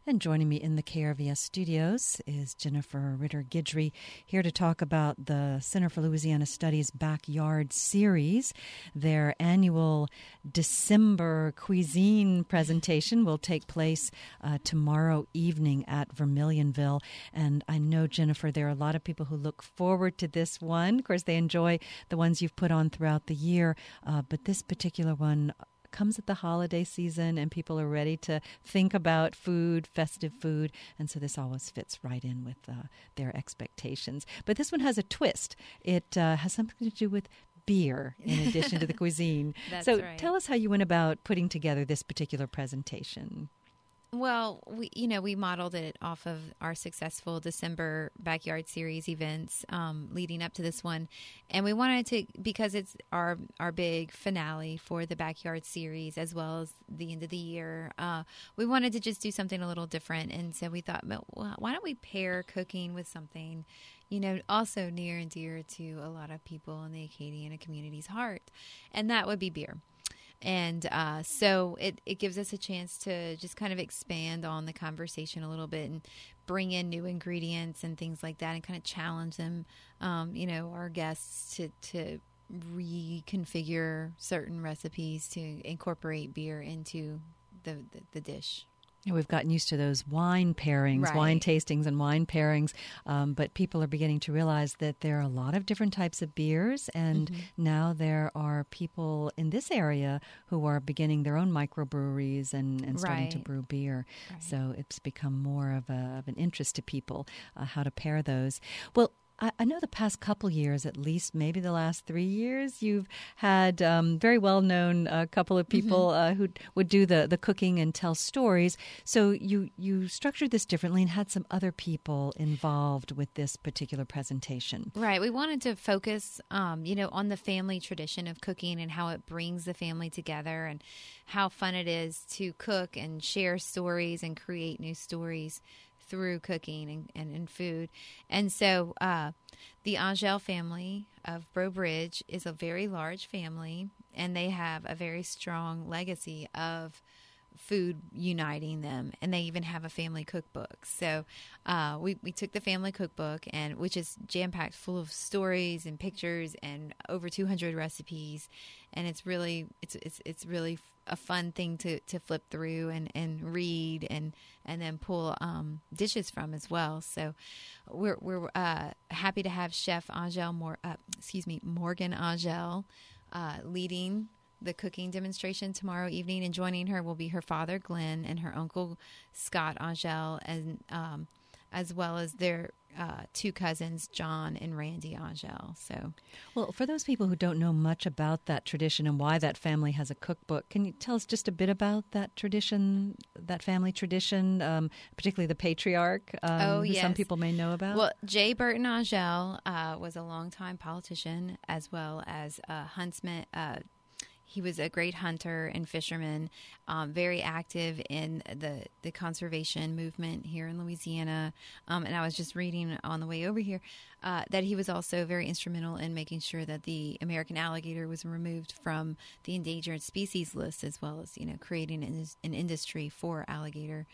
And joining me in the KRVS studios is Jennifer Ritter-Guidry, here to talk about the Center for Louisiana Studies Backyard Series. Their annual December cuisine presentation will take place tomorrow evening at Vermilionville. And I know, Jennifer, there are a lot of people who look forward to this one. Of course, they enjoy the ones you've put on throughout the year, but this particular one comes at the holiday season and people are ready to think about food, festive food, and so this always fits right in with their expectations. But this one has a twist. It has something to do with beer in addition to the cuisine. That's so right. Tell us how you went about putting together this particular presentation. Well, we modeled it off of our successful December Backyard Series events leading up to this one. And we wanted to, because it's our big finale for the Backyard Series as well as the end of the year, we wanted to just do something a little different. And so we thought, well, why don't we pair cooking with something, also near and dear to a lot of people in the Acadiana community's heart. And that would be beer. And so it gives us a chance to just kind of expand on the conversation a little bit and bring in new ingredients and things like that and kind of challenge them, our guests to reconfigure certain recipes to incorporate beer into the dish. We've gotten used to those wine pairings, Right. wine tastings and wine pairings, but people are beginning to realize that there are a lot of different types of beers, and now there are people in this area who are beginning their own microbreweries and starting to Right. brew beer. Right. So it's become more of an interest to people how to pair those. Well, I know the past couple years, at least maybe the last 3 years, you've had very well-known couple of people who would do the cooking and tell stories. So you structured this differently and had some other people involved with this particular presentation. Right. We wanted to focus, on the family tradition of cooking and how it brings the family together and how fun it is to cook and share stories and create new stories through cooking and food. And so the Angel family of Breaux Bridge is a very large family, and they have a very strong legacy of food uniting them, and they even have a family cookbook. So we took the family cookbook, and which is jam-packed full of stories and pictures and over 200 recipes, and it's really a fun thing to flip through and read and then pull dishes from as well. So we're happy to have Chef Morgan Angel leading the cooking demonstration tomorrow evening, and joining her will be her father Glenn and her uncle Scott Angel, and as well as their two cousins John and Randy Angel. So, well, for those people who don't know much about that tradition and why that family has a cookbook, can you tell us just a bit about that tradition, that family tradition, particularly the patriarch, who yes. some people may know about? Well, J. Burton Angel was a longtime politician as well as a huntsman. He was a great hunter and fisherman, very active in the conservation movement here in Louisiana. And I was just reading on the way over here that he was also very instrumental in making sure that the American alligator was removed from the endangered species list, as well as, creating an industry for alligator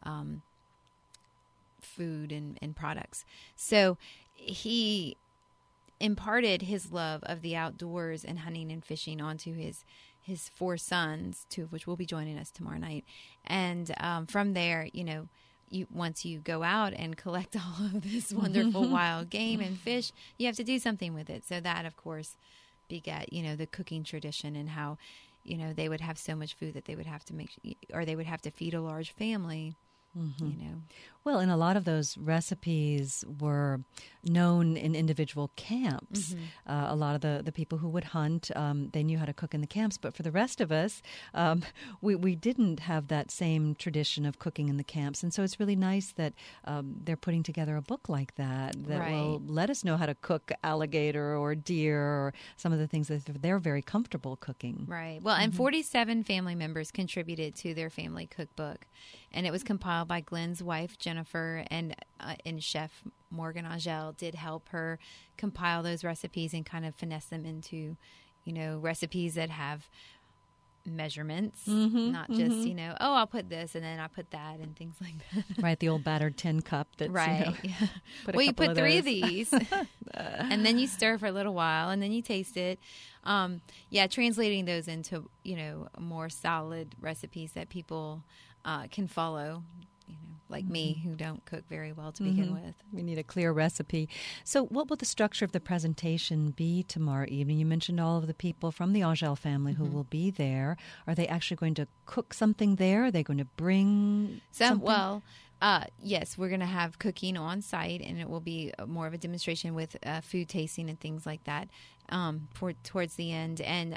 food and products. So he imparted his love of the outdoors and hunting and fishing onto his four sons, two of which will be joining us tomorrow night. And from there, once you go out and collect all of this wonderful wild game and fish, you have to do something with it. So that, of course, begat, the cooking tradition and how, they would have so much food that they would have to they would have to feed a large family. Well, and a lot of those recipes were known in individual camps. A lot of the people who would hunt, they knew how to cook in the camps. But for the rest of us, we didn't have that same tradition of cooking in the camps. And so it's really nice that they're putting together a book like that Right. will let us know how to cook alligator or deer or some of the things that they're very comfortable cooking. Right. Well, and 47 family members contributed to their family cookbook, and it was compiled by Glenn's wife, Jennifer, and Chef Morgan Angel did help her compile those recipes and kind of finesse them into, recipes that have measurements, not just, oh, I'll put this and then I put that and things like that. Right, the old battered tin cup that's, right. Well, you put 3 of these and then you stir for a little while and then you taste it. Translating those into, more solid recipes that people can follow, like me, who don't cook very well to begin with. We need a clear recipe. So what will the structure of the presentation be tomorrow evening? You mentioned all of the people from the Angel family who will be there. Are they actually going to cook something there? Are they going to bring something? Well, yes, we're going to have cooking on site, and it will be more of a demonstration with food tasting and things like that towards the end. And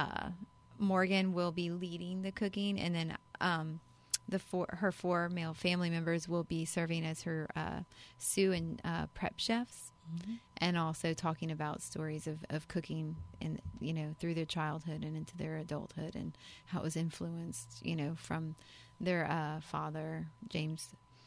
Morgan will be leading the cooking, and then her 4 male family members will be serving as her sous and prep chefs, and also talking about stories of cooking and through their childhood and into their adulthood, and how it was influenced from their father, James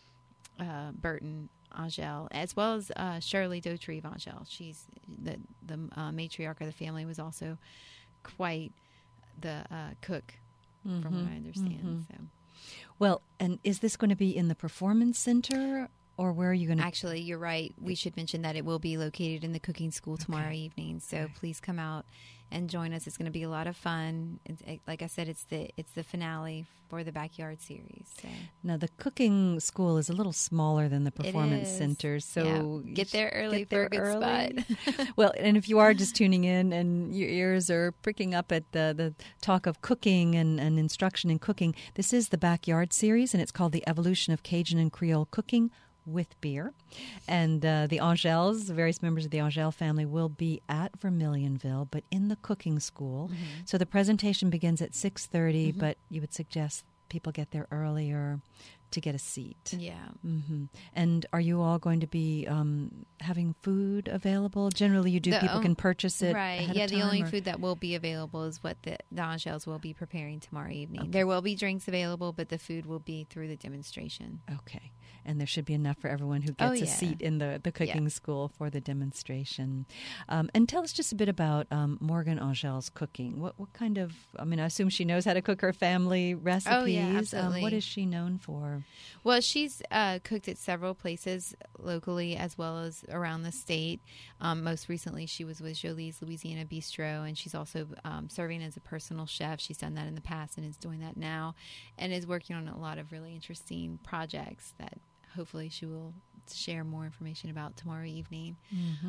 Burton Angel, as well as Shirley Dautrieve Angel. She's the matriarch of the family, was also quite the cook, from what I understand. So. Well, and is this going to be in the Performance Center, or where are you going to? Actually, you're right. We should mention that it will be located in the cooking school tomorrow evening. So please come out and join us. It's going to be a lot of fun. Like I said, it's the finale for the Backyard series. So. Now, the cooking school is a little smaller than the Performance Center, so get there early for a good spot. Well, and if you are just tuning in and your ears are pricking up at the talk of cooking and instruction in cooking, this is the Backyard series, and it's called The Evolution of Cajun and Creole Cooking with Beer. And the Angels, various members of the Angel family, will be at Vermilionville, but in the cooking school. So the presentation begins at 6:30, but you would suggest people get there earlier to get a seat. Yeah. And are you all going to be having food available? Generally, you do. People can purchase it. Right. Yeah. The only food that will be available is what the Angels will be preparing tomorrow evening. Okay. There will be drinks available, but the food will be through the demonstration. Okay. And there should be enough for everyone who gets a seat in the cooking school for the demonstration. And tell us just a bit about Morgan Angel's cooking. What kind of, I assume she knows how to cook her family recipes. Oh, yeah, absolutely. What is she known for? Well, she's cooked at several places locally as well as around the state. Most recently, she was with Jolie's Louisiana Bistro, and she's also serving as a personal chef. She's done that in the past and is doing that now, and is working on a lot of really interesting projects that hopefully she will share more information about tomorrow evening.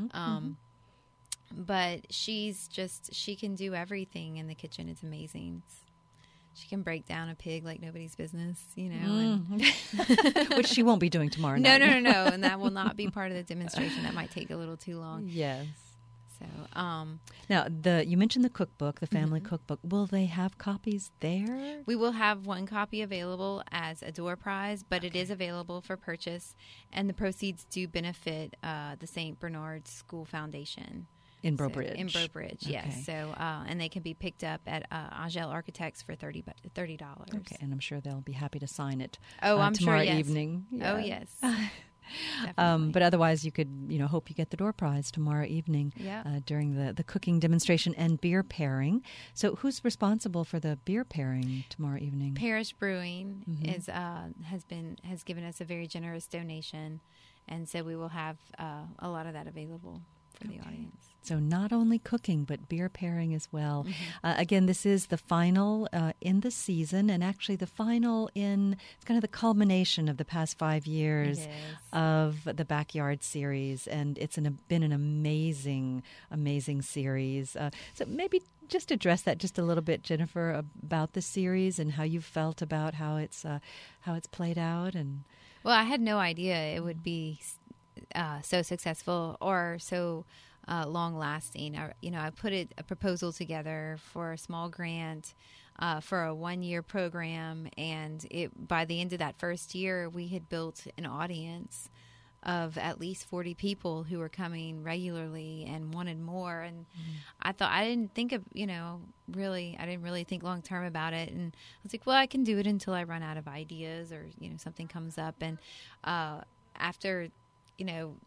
But she can do everything in the kitchen. It's amazing. She can break down a pig like nobody's business, Which she won't be doing tomorrow night. No. And that will not be part of the demonstration. That might take a little too long. Yes. So, now, you mentioned the cookbook, the family cookbook. Will they have copies there? We will have one copy available as a door prize, but it is available for purchase, and the proceeds do benefit the St. Bernard School Foundation. In Breaux Bridge. In Breaux Bridge, yes. So, and they can be picked up at Angel Architects for $30. Okay, and I'm sure they'll be happy to sign it. I'm tomorrow sure, yes. evening. Yeah. Oh, yes. But otherwise, you could, hope you get the door prize tomorrow evening during the cooking demonstration and beer pairing. So, who's responsible for the beer pairing tomorrow evening? Parish Brewing has given us a very generous donation, and so we will have a lot of that available for the audience. So not only cooking, but beer pairing as well. Again, this is the final in the season, and actually the final it's kind of the culmination of the past 5 years of the Backyard series, and it's been an amazing, amazing series. So maybe just address that just a little bit, Jennifer, about the series and how you felt about how it's played out. And well, I had no idea it would be so successful or so long-lasting. I put a proposal together for a small grant for a 1-year program, and by the end of that first year, we had built an audience of at least 40 people who were coming regularly and wanted more. And I thought, I didn't really think long-term about it. And I was like, well, I can do it until I run out of ideas or, something comes up. And after,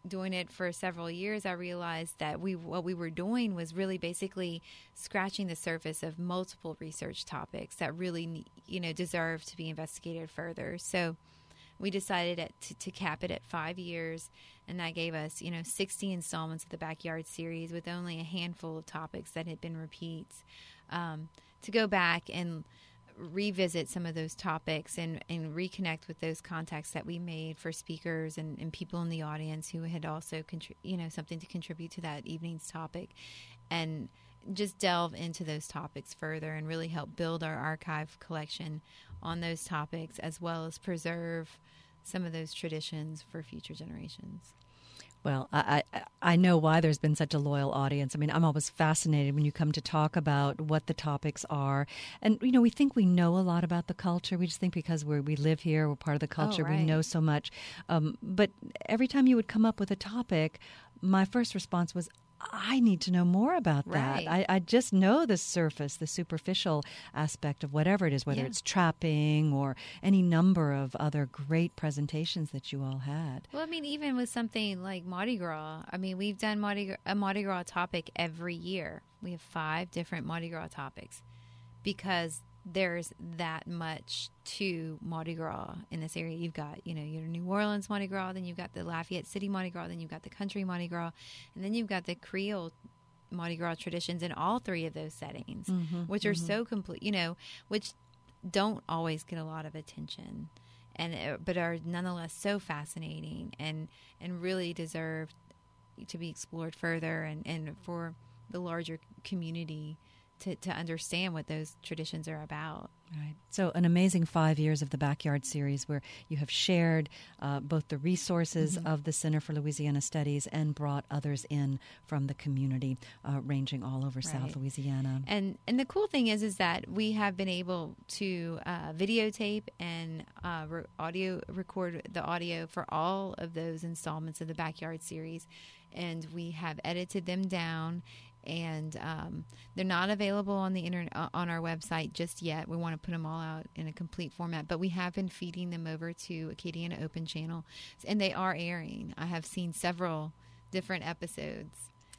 doing it for several years, I realized that what we were doing was really basically scratching the surface of multiple research topics that really, deserve to be investigated further. So we decided to cap it at 5 years, and that gave us, 60 installments of the Backyard series with only a handful of topics that had been repeats, to go back and revisit some of those topics and reconnect with those contacts that we made for speakers and people in the audience who had also something to contribute to that evening's topic, and just delve into those topics further and really help build our archive collection on those topics, as well as preserve some of those traditions for future generations. Well, I know why there's been such a loyal audience. I mean, I'm always fascinated when you come to talk about what the topics are. And, we think we know a lot about the culture. We just think because we live here, we're part of the culture, we know so much. But every time you would come up with a topic, my first response was, I need to know more about that. I just know the surface, the superficial aspect of whatever it is, whether it's trapping or any number of other great presentations that you all had. Well, I mean, even with something like Mardi Gras, we've done a Mardi Gras topic every year. We have 5 different Mardi Gras topics because there's that much to Mardi Gras in this area. You've got, your New Orleans Mardi Gras, then you've got the Lafayette City Mardi Gras, then you've got the country Mardi Gras, and then you've got the Creole Mardi Gras traditions in all 3 of those settings, which are so complete, which don't always get a lot of attention, but are nonetheless so fascinating and really deserve to be explored further and for the larger community to understand what those traditions are about. Right. So an amazing 5 years of the Backyard series where you have shared both the resources of the Center for Louisiana Studies and brought others in from the community, ranging all over South Louisiana. And the cool thing is that we have been able to videotape and audio record the audio for all of those installments of the Backyard series, and we have edited them down. And they're not available on the internet on our website just yet. We want to put them all out in a complete format, but we have been feeding them over to Acadiana Open Channel, and they are airing. I have seen several different episodes.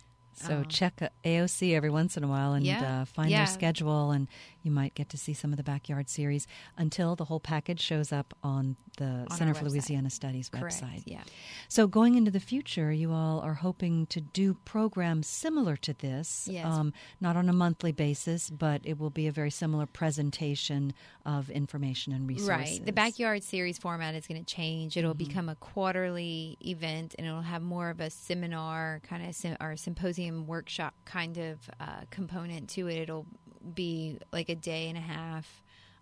So check AOC every once in a while and find their schedule, and you might get to see some of the Backyard series until the whole package shows up on the Center for Louisiana Studies website. Yeah. So going into the future, you all are hoping to do programs similar to this, not on a monthly basis, but it will be a very similar presentation of information and resources. Right. The Backyard series format is going to change. It'll become a quarterly event, and it'll have more of a seminar kind of or symposium workshop kind of component to it. It'll be like a day and a half,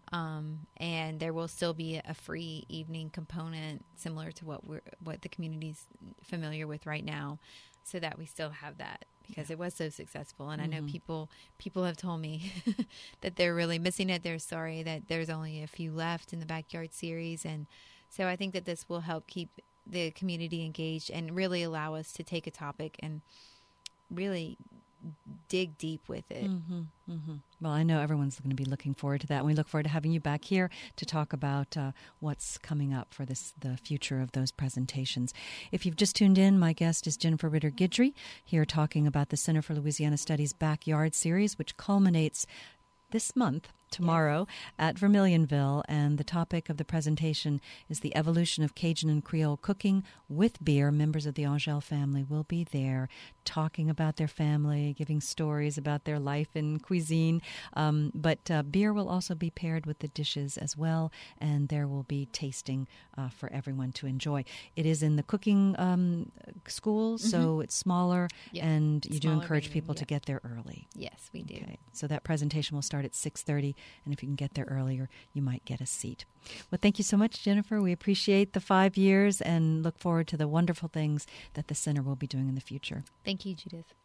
and there will still be a free evening component similar to what the community's familiar with right now, so that we still have that because it was so successful. And I know people have told me that they're really missing it. They're sorry that there's only a few left in the Backyard series, and so I think that this will help keep the community engaged and really allow us to take a topic and really dig deep with it. Well, I know everyone's going to be looking forward to that. And we look forward to having you back here to talk about what's coming up for the future of those presentations. If you've just tuned in, my guest is Jennifer Ritter Guidry, here talking about the Center for Louisiana Studies Backyard series, which culminates this month, tomorrow, at Vermilionville, and the topic of the presentation is the evolution of Cajun and Creole cooking with beer. Members of the Angel family will be there talking about their family, giving stories about their life in cuisine, but beer will also be paired with the dishes as well, and there will be tasting for everyone to enjoy. It is in the cooking school, so it's smaller, and you do encourage people to get there early. Yes, we do. Okay. So that presentation will start at 6:30, and if you can get there earlier, you might get a seat. Well, thank you so much, Jennifer. We appreciate the 5 years and look forward to the wonderful things that the center will be doing in the future. Thank you, Judith.